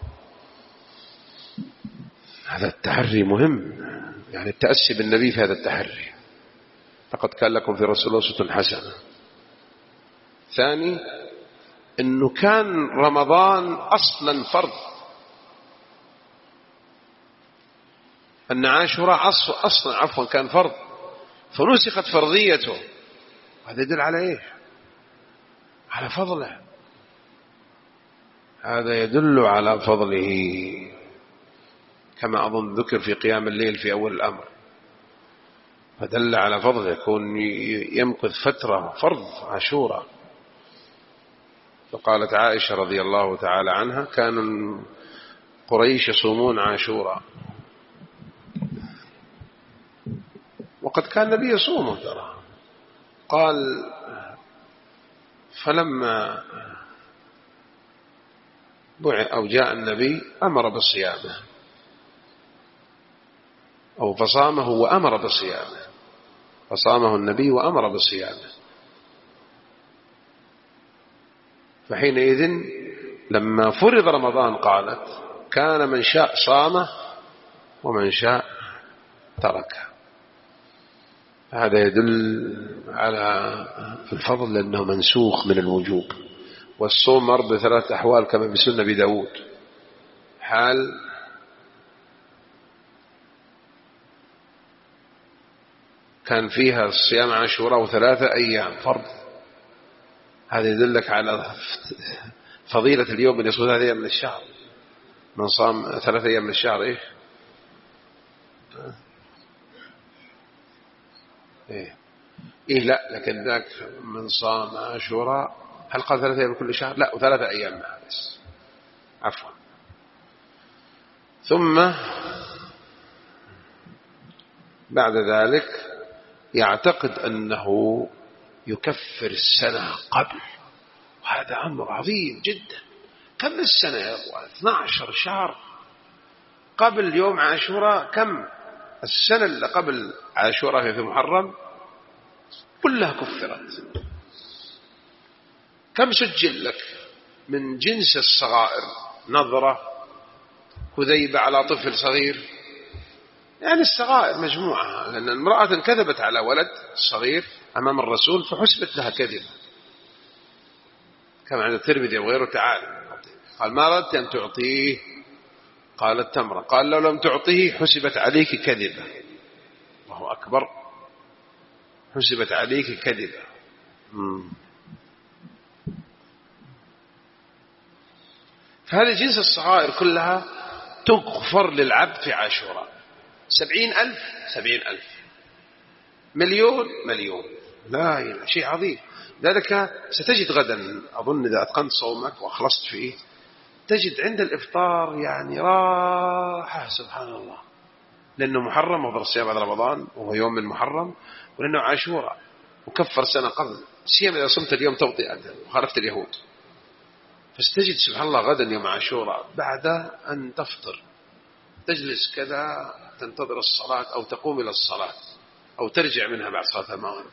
هذا التحري مهم، يعني التأسي بالنبي في هذا التحري. لقد كان لكم في رسول الله أسوة حسنة. ثاني أنه كان رمضان أصلا فرض، أن عاشوراء أصلا كان فرض فنسخت فرضيته. هذا يدل على إيه؟ على فضله. هذا يدل على فضله، كما أظن ذكر في قيام الليل في أول الأمر، فدل على فضله. يكون يمكث فترة فرض عاشوراء. فقالت عائشة رضي الله تعالى عنها: كانوا قريش يصومون عاشوراء، وقد كان النبي يصومه ترى. قال: فلما أو جاء النبي أمر بصيامه، أو فصامه وأمر بصيامه، فصامه النبي وأمر بصيامه. فحينئذ لما فرض رمضان قالت: كان من شاء صامه ومن شاء تركه. هذا يدل على الفضل لأنه منسوخ من الوجوب. والصوم مر بثلاث أحوال كما بسنة بداود: حال كان فيها الصيام عاشوراء و3 أيام فرض، هذا يدلك على فضيلة اليوم من يصوم 3 أيام من الشهر. من صام 3 أيام من الشهر إيه لا، لكن ذاك من صام عاشوراء هل قال 3 أيام كل شهر؟ لا، و3 أيام بس، عفوا. ثم بعد ذلك يعتقد أنه يكفر السنة قبل، وهذا أمر عظيم جدا. كم السنة يا أخوان؟ 12 شهر قبل يوم عاشوراء. كم السنة اللي قبل عاشوراء في محرم كلها كفرت. كم سجل لك من جنس الصغائر؟ نظرة، كذيبة على طفل صغير، يعني الصغائر مجموعة. لأن امرأة كذبت على ولد صغير أمام الرسول فحسبت لها كذبة، كما عند الترمذي وغيره. تعالى قال: ما أردت أن تعطيه؟ قالت: تمرة. قال: لو لم تعطيه حسبت عليك كذبة. الله أكبر، حسبت عليك كذبة. فهذه جنس الصغائر كلها تغفر للعبد في عاشوراء. 70,000 70,000، مليون، لا إله، شيء عظيم. ذلك ستجد غدا، أظن إذا أتقنت صومك وأخلصت فيه، تجد عند الإفطار يعني راحة سبحان الله، لأنه محرم وفر الصيام بعد رمضان وهو يوم من محرم، ولأنه عاشوراء وكفر سنة قبل. سيما إذا صمت اليوم توطئة وخالفت اليهود، فاستجد سبحان الله غدا يوم عاشوراء بعد أن تفطر تجلس كذا تنتظر الصلاة أو تقوم إلى الصلاة أو ترجع منها بعد صلاة المغرب.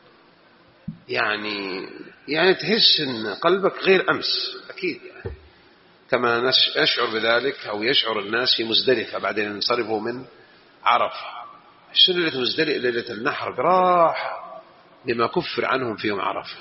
يعني تحس أن قلبك غير أمس أكيد، يعني كما يشعر بذلك أو يشعر الناس في مزدلفة بعدين ينصرفوا من عرفة. السنة ليلة النحر براحة لما كفر عنهم في يوم عرفة.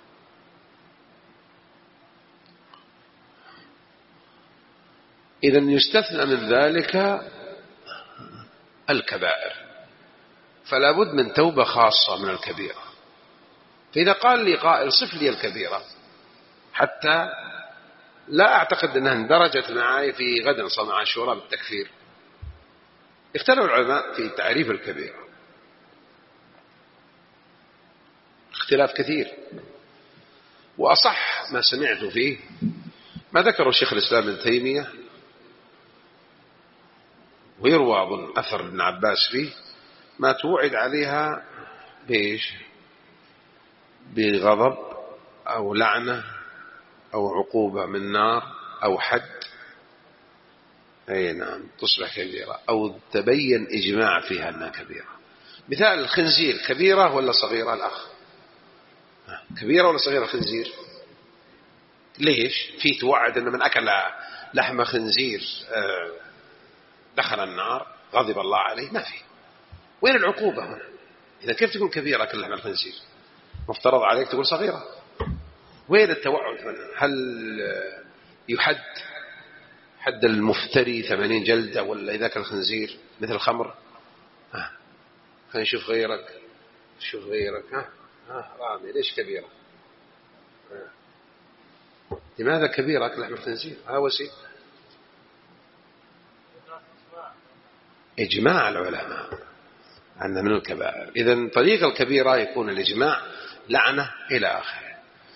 إذن يستثنى من ذلك الكبائر، فلا بد من توبة خاصة من الكبيرة. فإذا قال لي قائل صف لي الكبيرة، حتى لا أعتقد أنها اندرجت معي في غدا صوم عاشوراء بالتكفير. اختلف العلماء في تعريف الكبيرة اختلاف كثير، وأصح ما سمعت فيه ما ذكره الشيخ الإسلام ابن تيمية، ويروى أظن أثر ابن عباس فيه، ما توعد عليها بإيش؟ بغضب أو لعنة أو عقوبة من نار أو حد. أي نعم، تصبح كبيرة أو تبين إجماع فيها أنها كبيرة. مثال الخنزير كبيرة ولا صغيرة الأخ؟ كبيرة ولا صغيرة الخنزير؟ ليش؟ في توعد أن من أكل لحم خنزير دخل النار غضب الله عليه؟ ما في. وين العقوبة هنا؟ إذا كيف تكون كبيرة أكل لحم الخنزير؟ مفترض عليك تقول صغيرة. وين التوعد هنا؟ هل يحد حد المفتري 80 جلدة، ولا إذا كان الخنزير مثل الخمر؟ خلينا نشوف غيرك، شوف غيرك. رامي ليش كبيرة؟ لماذا كبيرة أكل لحم الخنزير؟ وسيء. إجماع العلماء أن من الكبائر. إذن طريق الكبيرة يكون الإجماع، لعنة إلى آخره.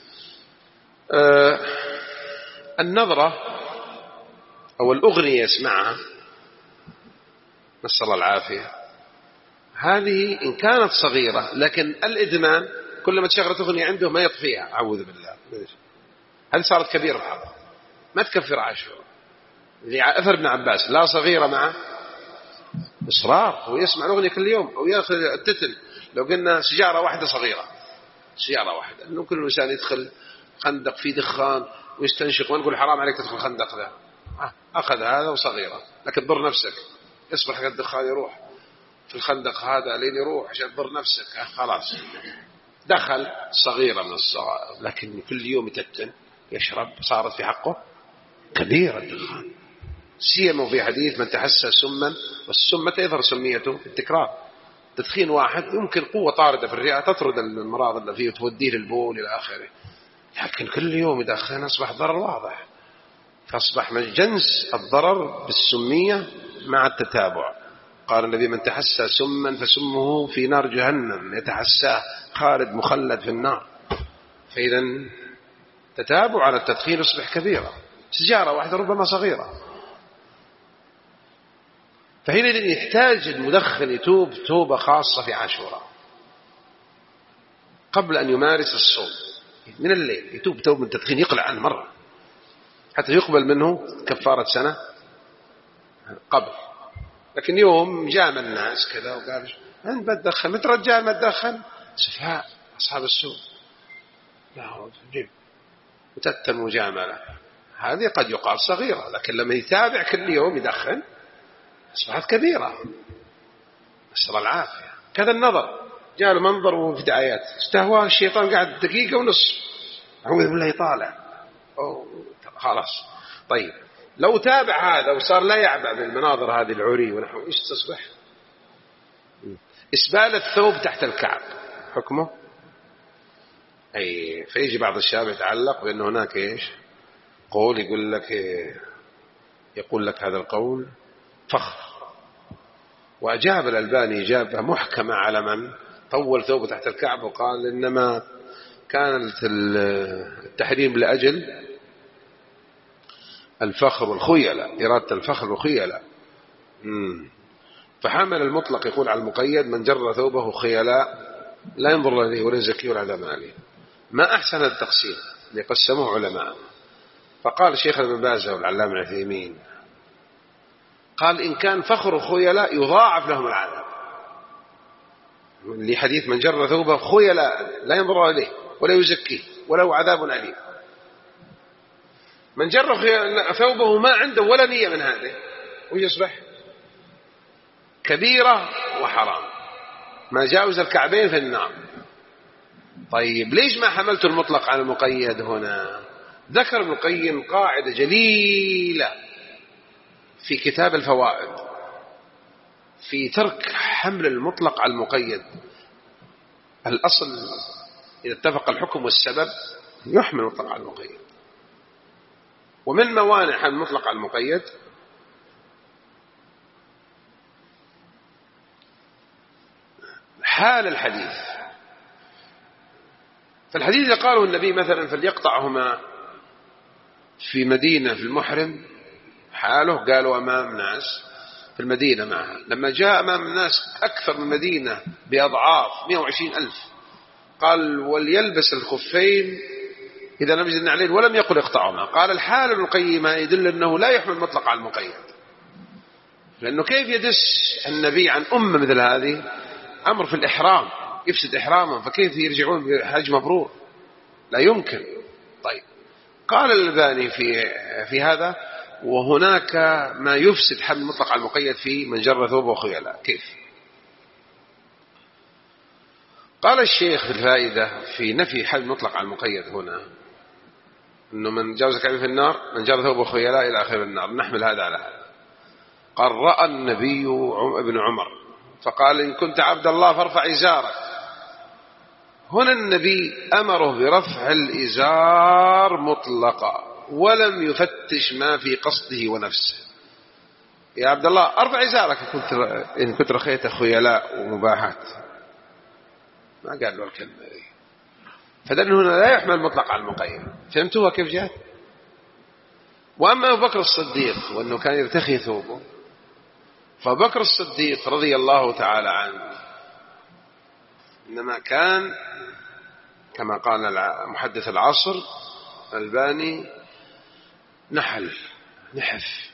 النظرة أو الأغنية يسمعها، نسأل الله العافية، هذه إن كانت صغيرة، لكن الإدمان كلما تشغلت أغنية عنده ما يطفيها، أعوذ بالله، هذه صارت كبيرة بحضر. ما تكفر عاشوراء. أثر ابن عباس لا صغيرة مع إصرار، هو يسمع الأغنية كل يوم أو يأخذ التتل. لو قلنا سيارة واحدة صغيرة، سيارة واحدة، أنه كل إنسان يدخل خندق فيه دخان ويستنشق، ونقول حرام عليك تدخل خندق ذا، أخذ هذا وصغيرة، لكن تضر نفسك، يصبح حق الدخان يروح في الخندق هذا لين يروح عشان تضر نفسك. خلاص دخل صغيرة من الصغائر، لكن كل يوم يتتن يشرب، صارت في حقه كبيرة الدخان. سيما في حديث من تحسى سما، والسم يظهر سميته في التكرار. تدخين واحد يمكن قوة طاردة في الرئة تطرد المراض اللي فيه وتوديه للبول إلى آخره، لكن كل يوم يدخن أصبح ضرر واضح، فأصبح من جنس الضرر بالسمية مع التتابع. قال النبي من تحسى سما فسمه في نار جهنم يتحساه خالد مخلد في النار. فإذا تتابع على التدخين يصبح كبيرة. سيارة واحدة ربما صغيرة. فهنا يحتاج المدخن يتوب توبة خاصة في عاشوراء قبل أن يمارس الصوم من الليل، يتوب توبة من التدخين، يقلع عنه مرة حتى يقبل منه كفارة سنة قبل. لكن يوم جامع الناس كذا وقال أنت بتدخن، متى رجال ما تدخن؟ سفهاء أصحاب السوء، لا جيب وتتم مجاملة. هذه قد يقال صغيرة، لكن لما يتابع كل يوم يدخن أصبحت كبيرة، نسأل الله العافية. كذا النظر، جاء المنظر وفي دعايات استهواه الشيطان، قاعد دقيقة ونصف أعوذ بالله يطالع خلاص. طيب لو تابع هذا وصار لا يعبأ بالمناظر هذه العري ونحو، إيش تصبح؟ إسبال الثوب تحت الكعب حكمه؟ أي فيجي بعض الشباب يتعلق بأن هناك إيش قول يقول لك هذا القول فخر. وأجاب الألباني إجابة محكمة على من طول ثوبه تحت الكعب وقال إنما كان التحريم لأجل الفخر والخيلة، إرادة الفخر والخيلة. فحمل المطلق يقول على المقيد من جر ثوبه خيلاء لا ينظر إليه ولا يزكيه ولا على ماله. ما أحسن التقسيم اللي قسموه علماء. فقال الشيخ ابن باز والعلامة العثيمين قال إن كان فخر خيلاء يضاعف لهم العذاب، لحديث من جر ثوبه خيلاء لا ينظر إليه ولا يزكيه وله عذاب أليم. من جر ثوبه ما عنده ولا نية من هذه ويصبح كبيرة وحرام. ما جاوز الكعبين في النار. طيب ليش ما حملت المطلق على المقيد هنا؟ ذكر ابن القيم قاعدة جليلة في كتاب الفوائد في ترك حمل المطلق على المقيد. الأصل إذا اتفق الحكم والسبب يحمل المطلق على المقيد. ومن موانع حمل المطلق على المقيد حال الحديث. فالحديث إذا قاله النبي مثلا فليقطعهما في مدينة في المحرم، حاله قالوا أمام ناس في المدينة معها. لما جاء أمام الناس أكثر من مدينة بأضعاف 120,000 قال وليلبس الخفين إذا لم يجد عليه، ولم يقل اقطعهما. قال الحال القيمة يدل أنه لا يحمل مطلق على المقيد، لأنه كيف يدس النبي عن أمة مثل هذه أمر في الإحرام يفسد إحرامهم، فكيف يرجعون بحج مبرور؟ لا يمكن. طيب قال الألباني في هذا وهناك ما يفسد حمل المطلق على المقيد في من جر ثوبه وخيلاء. كيف؟ قال الشيخ في الفائدة في نفي حمل المطلق على المقيد هنا أنه من جاوز كعبه في النار من جر ثوبه وخيلاء إلى آخر النار، نحمل هذا على هذا. قال رأى النبي ابن عمر فقال إن كنت عبد الله فارفع إزارك. هنا النبي أمره برفع الإزار مطلقا ولم يفتش ما في قصده ونفسه. يا عبد الله ارفع إزارك إن كنت رخيت خيلاء ومباحات، ما قال له الكلمة دي. فدل هنا لا يحمل مطلق على المقيد. فهمتوها كيف جاءت؟ وأما أبو بكر الصديق وأنه كان يرتخي ثوبه، فأبو بكر الصديق رضي الله تعالى عنه إنما كان كما قال محدث العصر الألباني نحف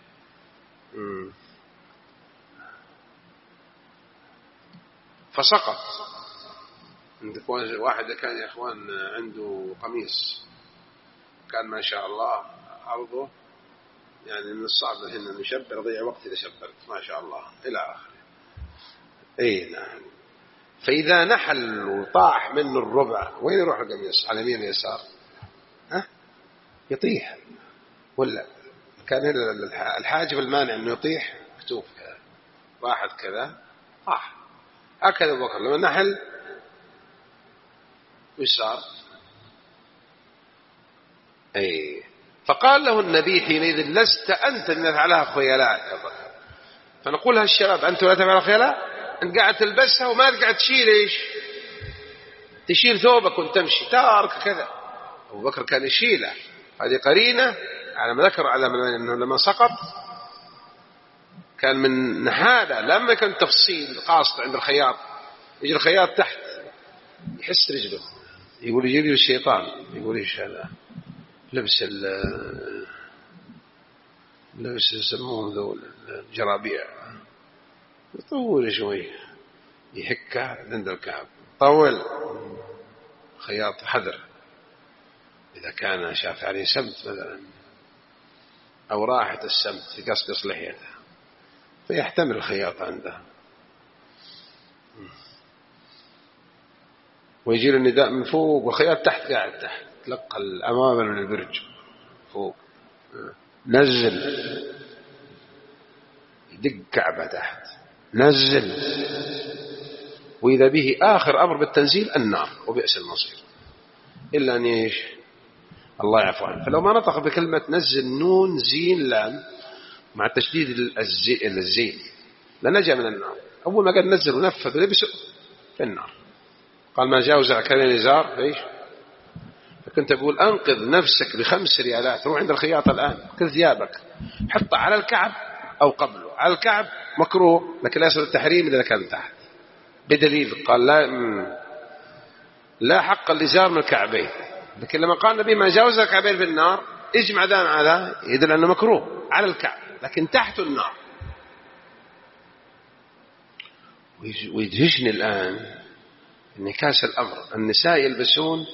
فسقط. عندك واحد كان يا إخوان عنده قميص كان ما شاء الله عرضه يعني من الصعب هنا نشبر، ضيع وقت إذا شبرت ما شاء الله إلى آخره. إيه نعم. فإذا نحل وطاح منه الربع وين يروح القميص؟ على يمين يسار يطيح. ولا كان الحاجب المانع أنه يطيح مكتوب كذا واحد كذا طاح. هكذا أبو بكر لما نحل وش صار؟ أي فقال له النبي حينئذ لست أنت من يفعلها خيلاء. فنقول هالشباب أنت لا تفعل خيلاء، أنت قاعد تلبسها وما قاعد تشيل إيش؟ تشيل ثوبك وتمشي تارك كذا. أبو بكر كان يشيله. هذه قرينة على ما ذكر على أنه لما سقط كان من نحالة. لما كان تفصيل قاصد عند الخياط يجي الخياط تحت يحس رجله يقول يجي الشيطان يقول إيش هذا لبس يسموهم ذول الجرابيع يطول شوي يحكه عند الكعب طول. خياط حذر إذا كان شاف عليه سمت مثلا أو راحة السمت يقصقص لحيته فيحتمل الخياط عنده ويجي له النداء من فوق والخياط تحت قاعد تحت تلقى الأمام من البرج فوق نزل يدق كعبة تحت نزل وإذا به آخر أمر بالتنزيل النار وبئس المصير. إلا أن يش الله يعفو عنه. فلو ما نطق بكلمة نزل نون زين لام مع تشديد الزين لنجا من النار. أول ما قال نزل ونفذ ولبسه في النار. قال ما جاوز عكرين الإزار ليش؟ فكنت أقول أنقذ نفسك ب5 ريالات روح عند الخياط الآن كل ثيابك حطها على الكعب أو قبله. على الكعب مكروه لكن لا يصل التحريم إذا كان تحت بدليل قال لا حق الإزار من الكعبين. لكن لما قال النبي ما جاوز الكعبين في النار اجمع دان على يدل أنه مكروه على الكعب لكن تحت النار. ويدهشني الآن انعكاس الأمر النساء يلبسون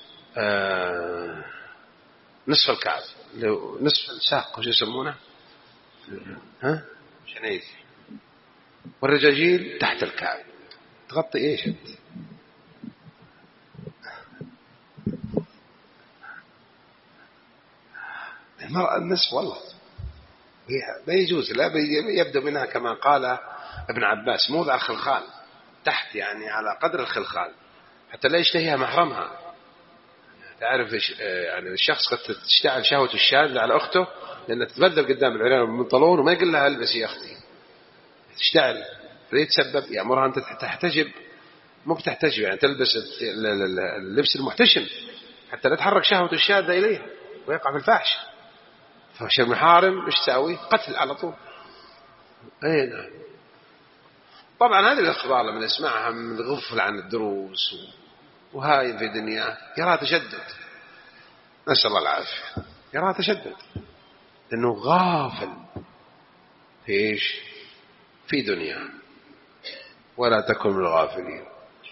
نصف الكعب نصف الساق وش يسمونه شنيز والرجاجيل تحت الكعب تغطي إيش أنت؟ المرأة النصف والله ما يجوز، لا يبدأ منها كما قال ابن عباس موضع الخلخال تحت، يعني على قدر الخلخال حتى لا يشتهيها محرمها. تعرف يعني الشخص قد تشتعل شهوة الشاذ على أخته لأنها تتبذل قدام العريان والبنطلون وما يقول لها البسي يا أختي، تشتعل فيتسبب يأمرها أن تحتجب، مو بتحتجب يعني تلبس اللبس المحتشم حتى لا تحرك شهوة الشاذ إليها ويقع في الفاحش. فشر محارم إيش تساوي؟ قتل على طول. أي نعم. طبعا هذه الأخبار لما نسمعها من الغفل عن الدروس وهاي في دنياه يراها تشدد، نسأل الله العافية، يراها تشدد لأنه غافل في إيش؟ في دنياه. ولا تكن من الغافلين.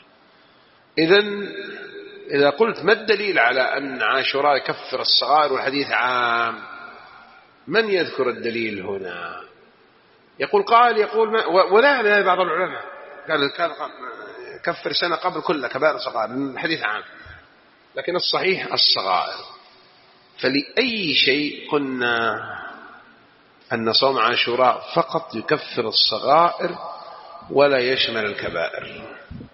إذا قلت ما الدليل على أن عاشوراء يكفر الصغائر والحديث عام، من يذكر الدليل هنا؟ يقول ما ولا بعض العلماء قال كان كفر سنة قبل كل كبائر الصغائر، الحديث عام، لكن الصحيح الصغائر. فلأي شيء قلنا أن صوم عاشوراء فقط يكفر الصغائر ولا يشمل الكبائر؟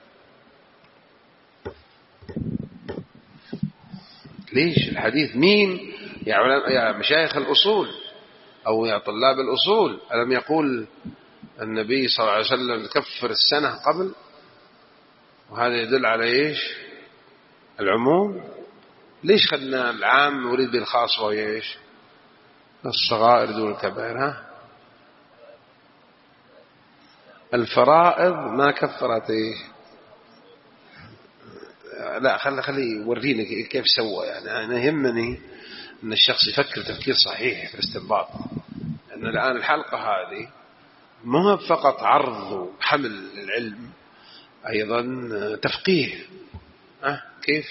ليش الحديث؟ مين يا مشايخ الأصول أو يا طلاب الأصول، ألم يقول النبي صلى الله عليه وسلم كفر السنة قبل؟ وهذا يدل على إيش؟ العموم. ليش خدنا العام وريد بالخاص وهي إيش؟ الصغائر دون الكبائر. ها الفرائض ما كفرت إيش؟ لا خلي يوريني كيف سوى. يعني أنا يهمني أن الشخص يفكر تفكير صحيح في الاستنباط، لأن الآن الحلقة هذه ما فقط عرض وحمل العلم، أيضا تفقيه. كيف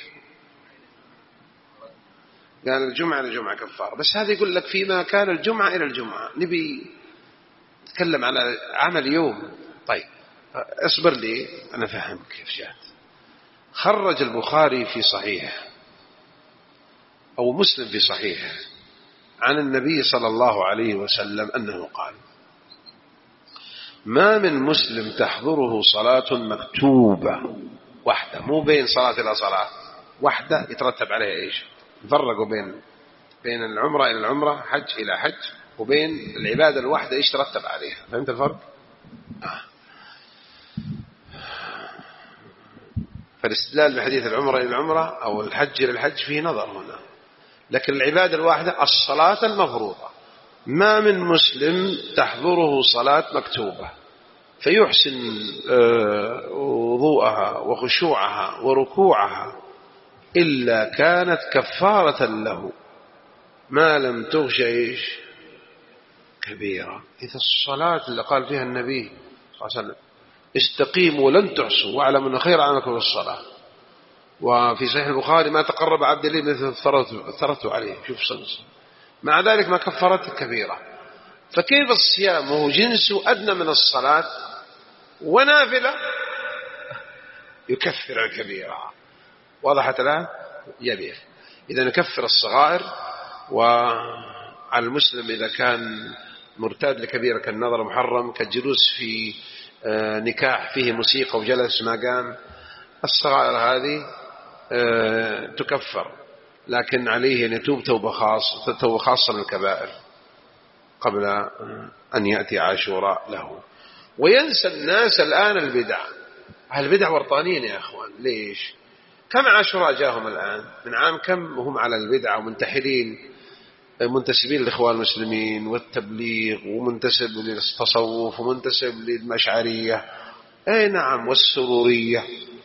قال الجمعة لجمعة كفارة، بس هذا يقول لك فيما كان الجمعة إلى الجمعة. نبي نتكلم على عمل يوم. طيب اصبر لي أنا فهمك كيف جاءت. خرج البخاري في صحيح أو مسلم في صحيح عن النبي صلى الله عليه وسلم أنه قال: ما من مسلم تحضره صلاة مكتوبة واحدة، مو بين صلاة إلى صلاة واحدة يترتب عليها إيش؟ نفرقوا بين العمرة إلى العمرة، حج إلى حج، وبين العبادة الواحدة إيش ترتب عليها. فهمت الفرق؟ فالاستدلال بحديث العمرة إلى العمرة أو الحج إلى الحج فيه نظر هنا، لكن العبادة الواحدة الصلاة المفروضة. ما من مسلم تحضره صلاة مكتوبة فيحسن وضوءها وخشوعها وركوعها إلا كانت كفارة له ما لم تغش إيش؟ كبيرة. إذا الصلاة اللي قال فيها النبي صلى الله عليه وسلم: استقيموا لن تحصوا واعلموا أن خير عملكم الصلاة. وفي صحيح البخاري: ما تقرب عبد لي مثل افترضت عليه. شوف صلص. مع ذلك ما كفرت كبيرة. فكيف الصيام وهو جنسه أدنى من الصلاة ونافلة يكفر الكبيرة؟ وضحت الآن؟ يبيه. إذا نكفر الصغائر، وعلى المسلم إذا كان مرتاد لكبيرة كالنظر محرم، كالجلوس في نكاح فيه موسيقى وجلس ما قام، الصغائر هذه تكفر، لكن عليه أن يتوب توبة خاصة من الكبائر قبل أن يأتي عاشوراء له. وينسى الناس الآن البدع ورطانين يا أخوان. ليش؟ كم عاشوراء جاهم الآن من عام كم وهم على البدع ومنتحلين، منتسبين للإخوان المسلمين والتبليغ، ومنتسب للتصوف، ومنتسب للمشعرية، أي نعم، والسرورية،